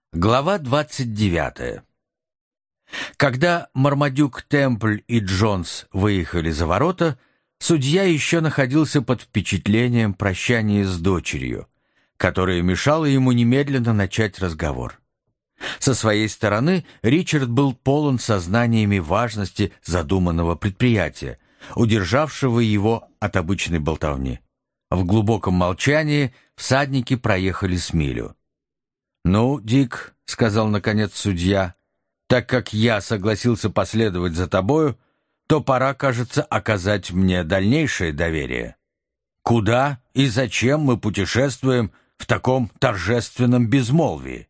Глава 29. Когда Мармадюк, Темпль и Джонс выехали за ворота, судья еще находился под впечатлением прощания с дочерью, которое мешало ему немедленно начать разговор. Со своей стороны Ричард был полон сознаниями важности задуманного предприятия, удержавшего его от обычной болтовни. В глубоком молчании всадники проехали с милю. «Ну, Дик», — сказал наконец судья, — «так как я согласился последовать за тобою, то пора, кажется, оказать мне дальнейшее доверие. Куда и зачем мы путешествуем в таком торжественном безмолвии?»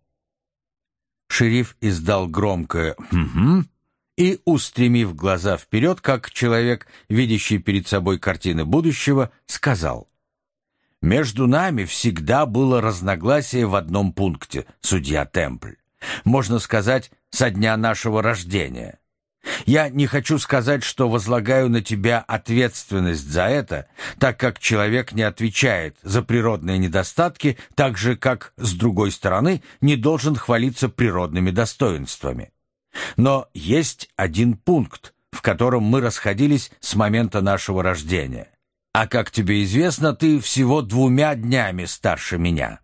Шериф издал громкое «хм-хм» и, устремив глаза вперед, как человек, видящий перед собой картины будущего, сказал: «Между нами всегда было разногласие в одном пункте, судья Темпль. Можно сказать, со дня нашего рождения. Я не хочу сказать, что возлагаю на тебя ответственность за это, так как человек не отвечает за природные недостатки, так же, как, с другой стороны, не должен хвалиться природными достоинствами. Но есть один пункт, в котором мы расходились с момента нашего рождения. А как тебе известно, ты всего 2 днями старше меня».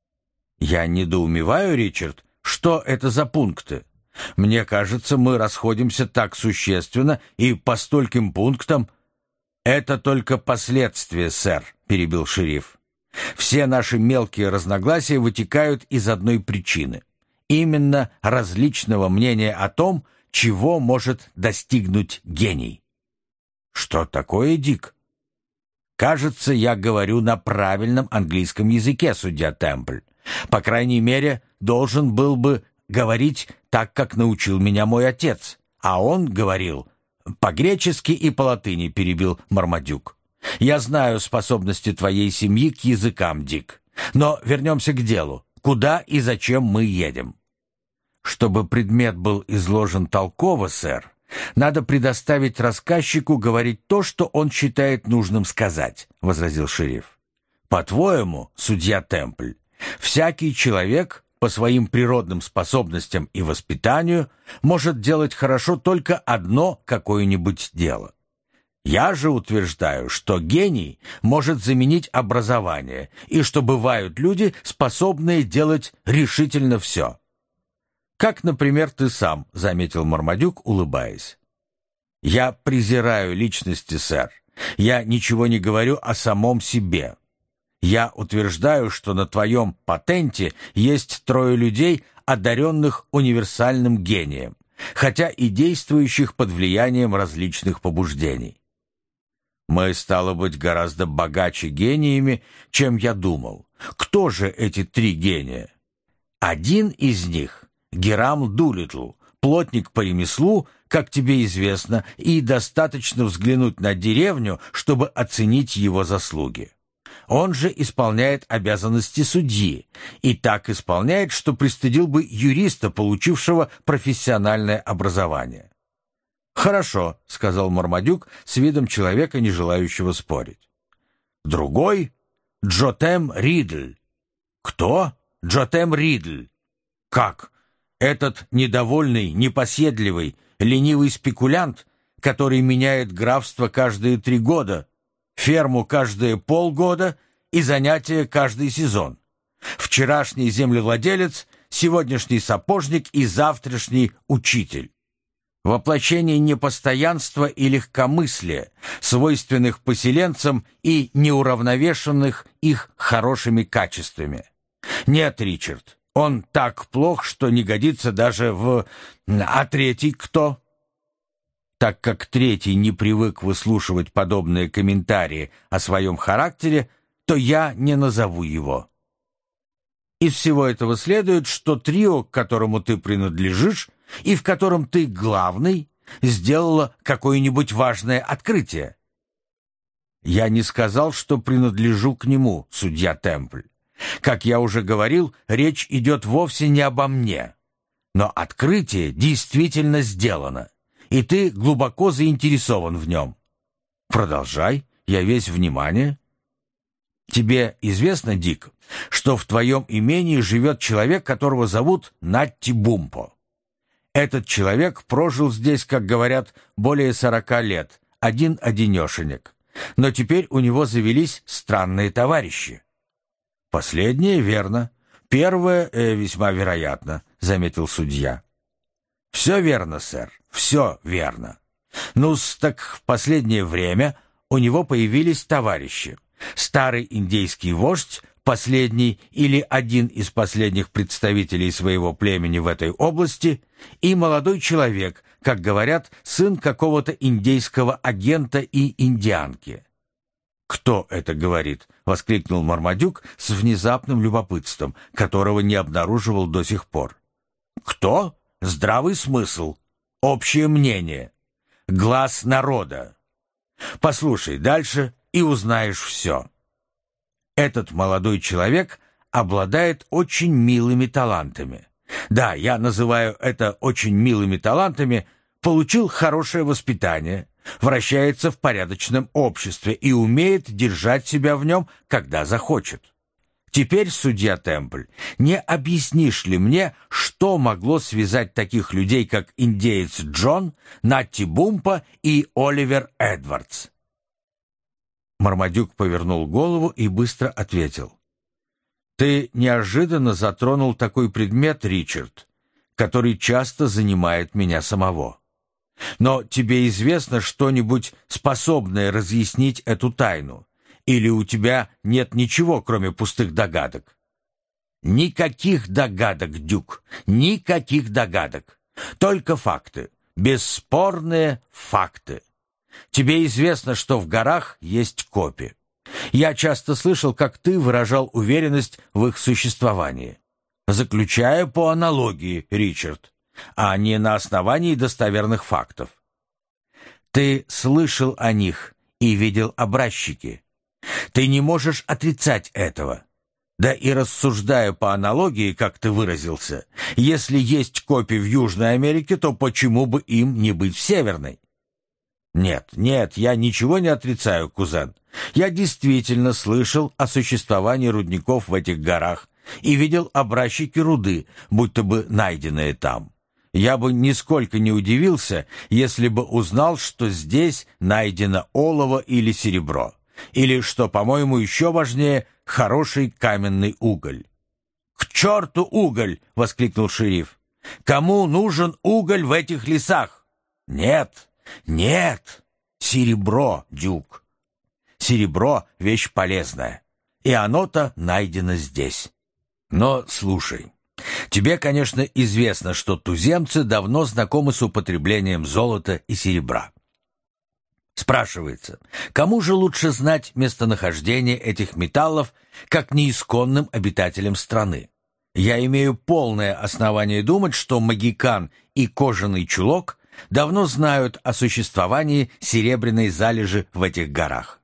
«Я недоумеваю, Ричард, что это за пункты? Мне кажется, мы расходимся так существенно и по стольким пунктам». «Это только последствия, сэр», — перебил шериф. «Все наши мелкие разногласия вытекают из одной причины. Именно различного мнения о том, чего может достигнуть гений». «Что такое, Дик?» «Кажется, я говорю на правильном английском языке, судья Темпль. По крайней мере, должен был бы говорить так, как научил меня мой отец. А он говорил по-гречески и по-латыни», — перебил Мармадюк. «Я знаю способности твоей семьи к языкам, Дик. Но вернемся к делу. Куда и зачем мы едем?» «Чтобы предмет был изложен толково, сэр, надо предоставить рассказчику говорить то, что он считает нужным сказать», — возразил шериф. «По-твоему, судья Темпль, всякий человек по своим природным способностям и воспитанию может делать хорошо только одно какое-нибудь дело. Я же утверждаю, что гений может заменить образование, и что бывают люди, способные делать решительно все. «Как, например, ты сам», — заметил Мармадюк, улыбаясь. «Я презираю личности, сэр. Я ничего не говорю о самом себе. Я утверждаю, что на твоем патенте есть 3 людей, одаренных универсальным гением, хотя и действующих под влиянием различных побуждений. Мы, стало быть, гораздо богаче гениями, чем я думал. Кто же эти 3 гения? Один из них — Герам Дулиттл, плотник по ремеслу, как тебе известно, и достаточно взглянуть на деревню, чтобы оценить его заслуги. Он же исполняет обязанности судьи, и так исполняет, что пристыдил бы юриста, получившего профессиональное образование». «Хорошо», — сказал Мармадюк с видом человека, не желающего спорить. «Другой — Джотем Ридль». «Кто? Джотем Ридль? Как? Этот недовольный, непоседливый, ленивый спекулянт, который меняет графство каждые 3 года, ферму каждые полгода и занятия каждый сезон. Вчерашний землевладелец, сегодняшний сапожник и завтрашний учитель. Воплощение непостоянства и легкомыслия, свойственных поселенцам и неуравновешенных их хорошими качествами. Нет, Ричард, он так плох, что не годится даже в... А 3-й кто?» Так как 3-й не привык выслушивать подобные комментарии о своем характере, то я не назову его. Из всего этого следует, что трио, к которому ты принадлежишь, и в котором ты главный, сделало какое-нибудь важное открытие. Я не сказал, что принадлежу к нему, судья Темпль. Как я уже говорил, речь идет вовсе не обо мне. Но открытие действительно сделано, и ты глубоко заинтересован в нем. Продолжай, я весь внимание. Тебе известно, Дик, что в твоем имении живет человек, которого зовут Натти Бумпо. Этот человек прожил здесь, как говорят, более 40 лет, один-одинешенек. Но теперь у него завелись странные товарищи. Последнее верно. Первое весьма вероятно, заметил судья. Все верно, сэр, все верно. Ну-с, так в последнее время у него появились товарищи. Старый индейский вождь, последний или один из последних представителей своего племени в этой области, и молодой человек, как говорят, сын какого-то индейского агента и индианки. «Кто это говорит?» — воскликнул Мармадюк с внезапным любопытством, которого не обнаруживал до сих пор. «Кто? Здравый смысл. Общее мнение. Глаз народа. Послушай дальше и узнаешь все. Этот молодой человек обладает очень милыми талантами. Да, я называю это очень милыми талантами, получил хорошее воспитание, вращается в порядочном обществе и умеет держать себя в нем, когда захочет. Теперь, судья Темпль, не объяснишь ли мне, что могло связать таких людей, как индеец Джон, Натти Бумпо и Оливер Эдвардс?» Мармадюк повернул голову и быстро ответил. «Ты неожиданно затронул такой предмет, Ричард, который часто занимает меня самого. Но тебе известно что-нибудь, способное разъяснить эту тайну? Или у тебя нет ничего, кроме пустых догадок?» «Никаких догадок, Дюк, никаких догадок. Только факты, бесспорные факты. Тебе известно, что в горах есть копи. Я часто слышал, как ты выражал уверенность в их существовании. Заключаю по аналогии, Ричард, а не на основании достоверных фактов. Ты слышал о них и видел образчики. Ты не можешь отрицать этого. Да и рассуждая по аналогии, как ты выразился, если есть копи в Южной Америке, то почему бы им не быть в Северной? Нет, я ничего не отрицаю, кузен. Я действительно слышал о существовании рудников в этих горах и видел образчики руды, будто бы найденные там. Я бы нисколько не удивился, если бы узнал, что здесь найдено олово или серебро, или, что, по-моему, еще важнее, хороший каменный уголь. «К черту уголь!» — воскликнул шериф. «Кому нужен уголь в этих лесах? Нет, серебро, Дюк. Серебро — вещь полезная, и оно-то найдено здесь. Но слушай, тебе, конечно, известно, что туземцы давно знакомы с употреблением золота и серебра. Спрашивается, кому же лучше знать местонахождение этих металлов, как неисконным обитателям страны? Я имею полное основание думать, что Магикан и Кожаный чулок давно знают о существовании серебряной залежи в этих горах.